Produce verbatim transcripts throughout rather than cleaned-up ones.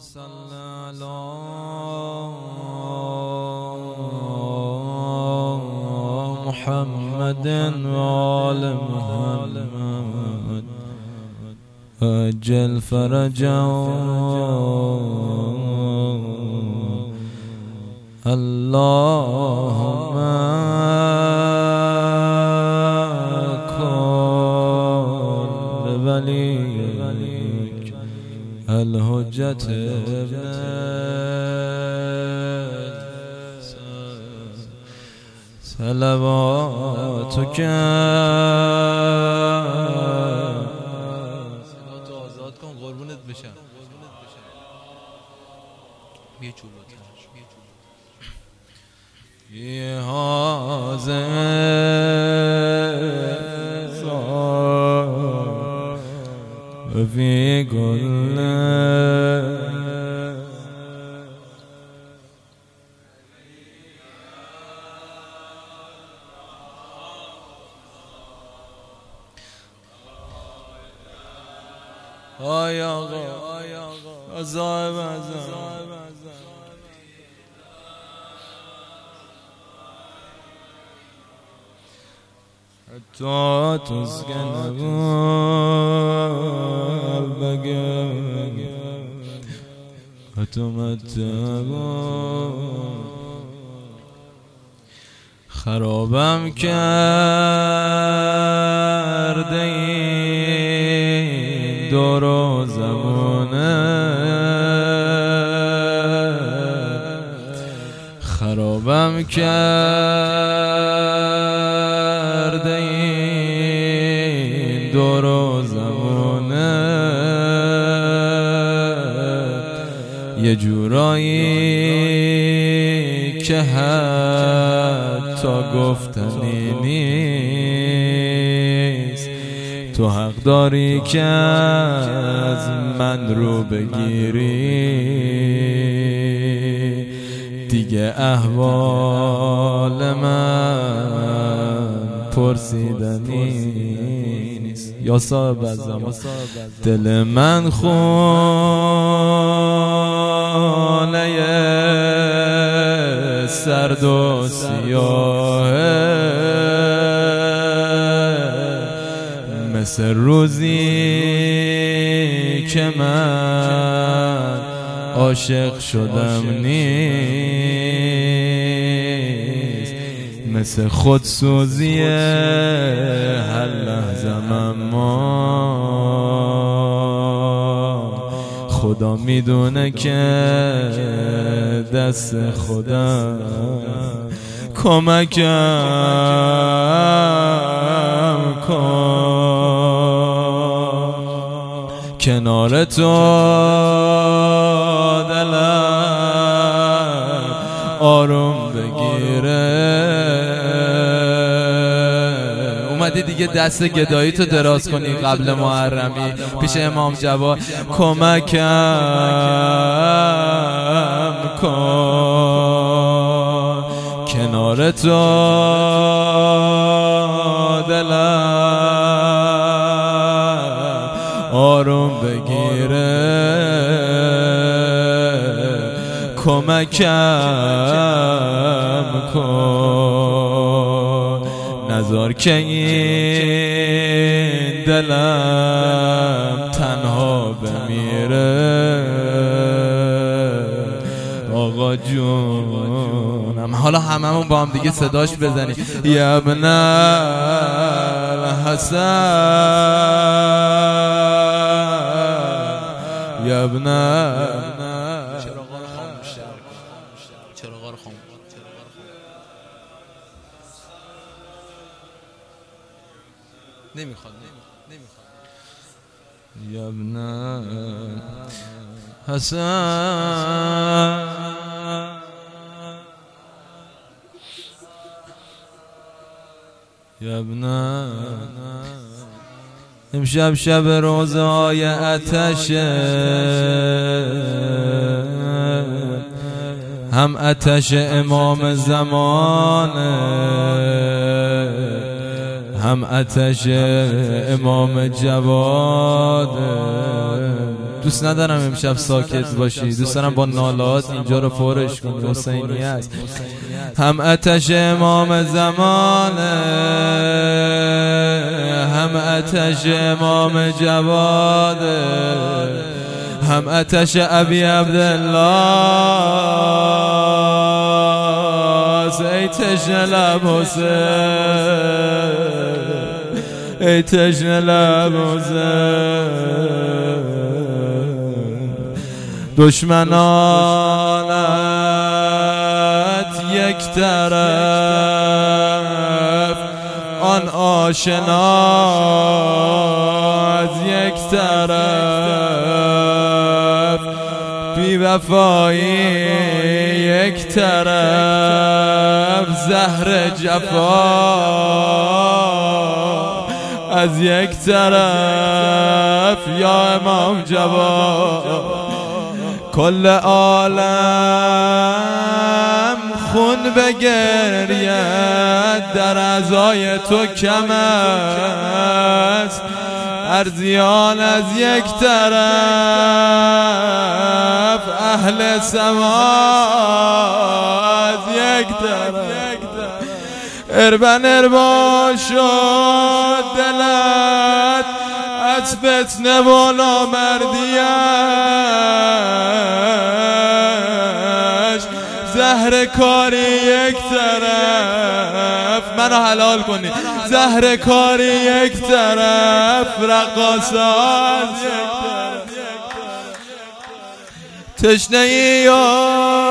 صل على محمد وآل محمد وأجل فرجهم اللهم كن لوليك الحجة صلواتك صلاتو آزاد کن قربونت بشم یه چوب یه حاضر فی گل آی آقا عذاب عذاب حتی تسکن قلبك وتمتع خرابم کرده این دور و زمانه خرابم کرده این دور و زمانه یه جورایی که حتی گفتنی نیست تو حق داری که از من رو بگیری دیگه احوال من پرسیدنی نیست یا صاحب الزمان دل من خونه سرد و سیاهه مثل روزی که من عاشق شدم نیست مثل خودسوزی هر لحظه اما خدا میدونه که دست خدا کمکم کن کنار تو دلم آروم بگیره اومدی دیگه دست گدایی تو دراز کنی قبل محرمی پیش امام جواد کمکم کن کنار تو دلم آروم بگیره کمکم کن نذار که این دلم تنها بمیره آقا جونم حالا هممون با هم دیگه صداش بزنیم یا ابن الحسن یا ابن چراغا رو خاموش کن چراغا رو خاموش نمیخواد نمیخواد یا ابن حسن یا ابن امشب شب روزهای آتشه هم آتش امام زمانه هم آتش امام جواده دوست ندارم امشب ساکت باشی، دوست دارم با نالات اینجا رو پرش کنی. حسینی است، هم آتش امام زمانه، هم آتش امام جواده، هم آتش ابی عبدالله. ای تشنه لب حسین، ای تشنه لب حسین. دشمنانت یک طرف، آن آشنا از یک طرف، بی وفایی یک طرف، زهر جفا از یک طرف. یا امام جواد کل عالم خون بگرید، در اعضای تو کم است. ارزیان از یک طرف، اهل سما از یک طرف. اربن اربا شد دلت از فتنه و نامردیش، زهر کاری یک طرف. منو حلال کنی. زهر کاری یک طرف، رقاصات یک طرف. تشنه ای یا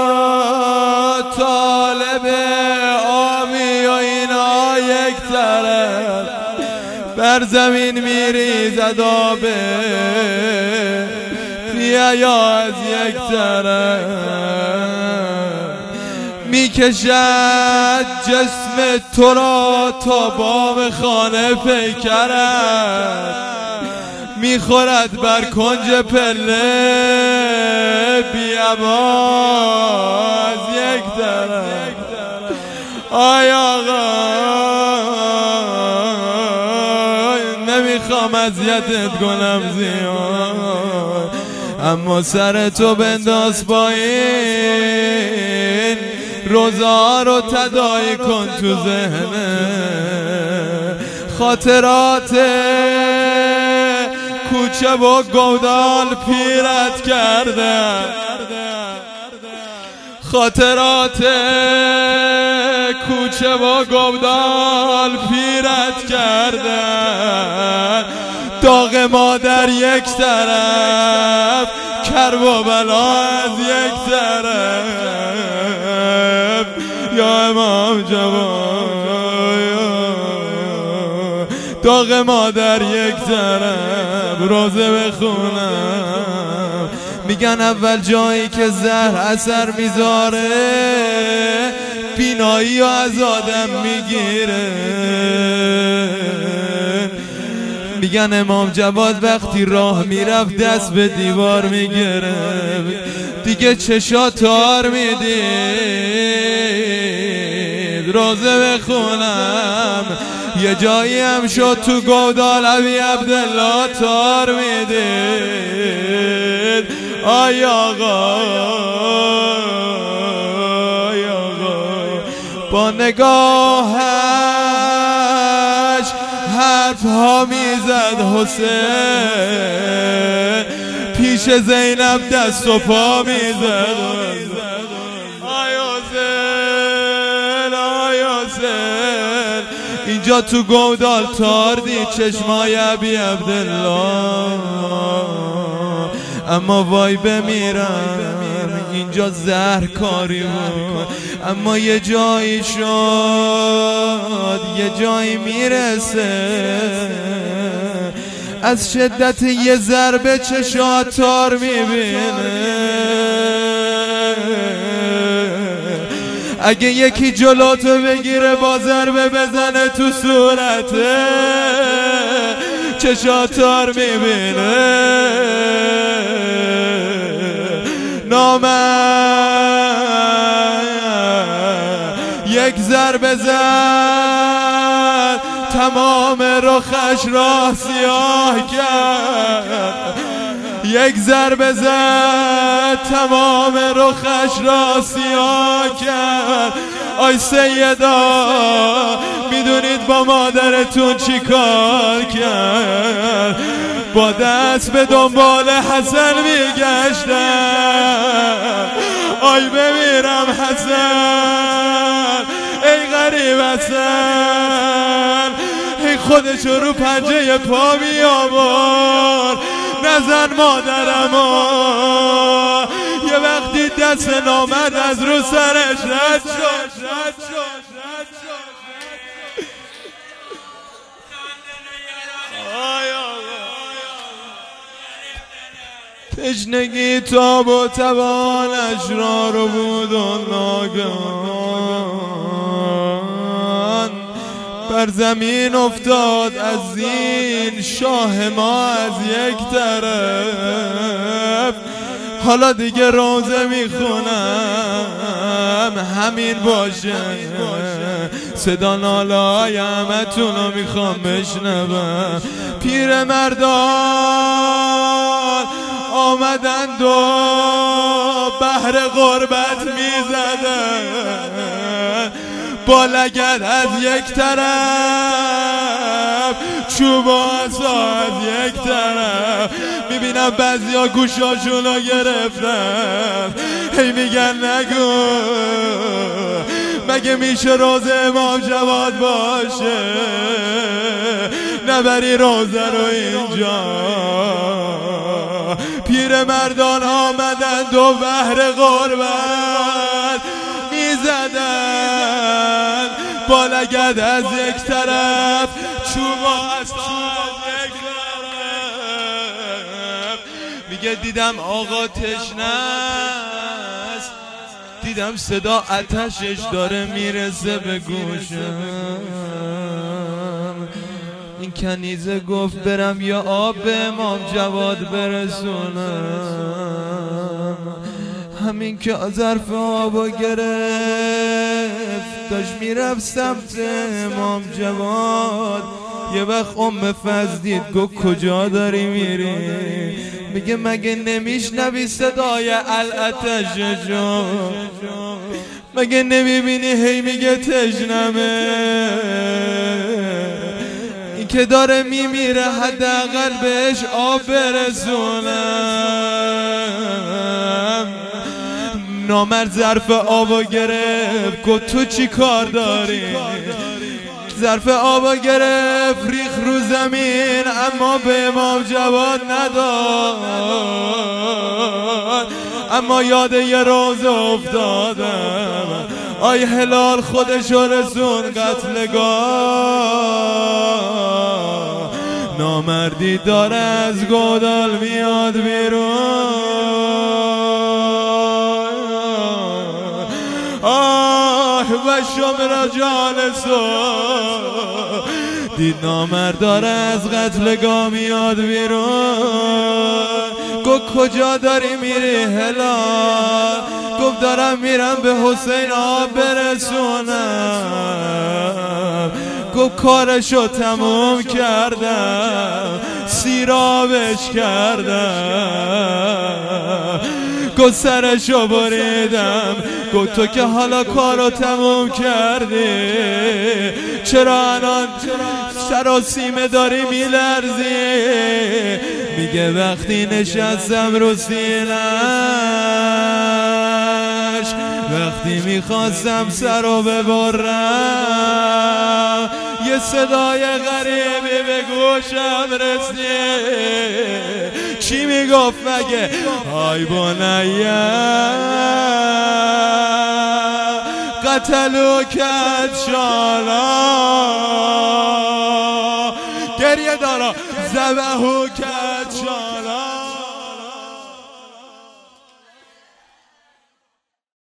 طالب آبی و اینا یک طرف، بر زمین میریزد آبه بیا از یک طرف. میکشد جسم تو را تا بام خانه پیکرد، میخورد بر کنج پله بی‌اما از یک طرف. آی آقا نمیخوام اذیتت کنم زیاد، اما سر تو بنداز پایین، روزا رو تداعی کن تو ذهنه. خاطرات کوچه و گودال پیرت کرده، خاطرات کوچه و گودال پیرت کرده. داغ مادر یک طرف، کرب و بلا از یک طرف. یا امام جواد داغ مادر یک طرف، روزه بخونم. میگن اول جایی که زهر اثر میذاره، بینایی و از آدم میگیره. میگن امام جواد وقتی راه میرفت دست به دیوار میگرفت، دیگه چشا تار میدید. روزه بخونم یه جایی هم شد تو گودال ابی عبدالله تار میدید. آی آقا آی آقا با نگاهش حرف ها میزد حسین، پیش زینب دست و پا میزد. آی حسین آی حسین اینجا تو گودال تار دید چشمای ابی عبدالله، اما وای بمیرم اینجا زهر کاری بود. اما یه جایی شد یه جایی میرسه، از شدت یه ضربه چشا تار میبینه. اگه یکی جلوتو بگیره با ضربه بزنه تو صورته، چشا تار میبینه. نامرد یک ضربه زد، تمام رخش را سیاه کرد. یک ضربه زد تمام رخش را سیاه کرد. آی سیدا میدونید با مادرتون چی کار کرد؟ با دست به دنبال حسن میگشتم. آی بمیرم حسن، ای غریب حسن، ای خودشو رو پنجه پا می آورد. نزن مادرمو. یه وقتی دست نامد از رو سرش رد شد. تشنگی تاب و توانش را رو بود و ناگهان بر زمین افتاد از این شاه ما از یک طرف. حالا دیگه روزه میخونم همین باشه، صدا ناله‌های همتون رو میخوام بشنوم. پیر مردان آمدند و بهر غربت میزدن، با لگد از یک طرف، چوب و عصا از یک طرف. میبینم بعضیا گوشاشون رو گرفتن، هی میگن نگو مگه میشه روزه امام جواد باشه، نبری روزه رو اینجا. پیر مردان آمدند و بهر غربت میزدن، با لگد از یک طرف، چوب و عصا از یک طرف. میگه دیدم آقا تشنه است، دیدم صدا آتشش داره میرسه به گوشم. این کنیزه گفت برم یا آب به امام جواد برسونم. همین که ظرف آبا گرفت داشت میرفت سمت امام جواد، یه وقت ام فضل دید گفت کجا داری میری؟ میگه مگه نمیشنوی صدای الاتش جو؟ مگه نمیبینی هی میگه تشنمه؟ این که داره میمیره حداقل بهش آب برسونم. نامرد ظرف آبا گرفت گفت تو چی کار داری؟ ظرف آبا گرفت ریخ رو زمین، اما به امام جواد نداد. اما یاد یه روز افتادم، آی هلال خودشو رسون قتلگاه. نامردی داره از گودال میاد بیرون. آه و شمر جالسو دید نامرد داره از قتلگاه میاد بیرون. گفت کجا داری میری هلال؟ گفت دارم میرم به حسین آب برسونم. گفت کارشو تموم کردم، سیرابش کردم، گفت سرشو بریدم. گفت تو که حالا کارو تموم کردی، چرا الان سراسیمه داری میلرزی؟ میگه وقتی نشستم رو سینش، وقتی میخواستم سرو ببرم، یه صدای غریبی به گوشم رسید. چی میگفت مگه؟ آی بنیه قتلو کد شالا، گریه دارا زبهو کد شالا.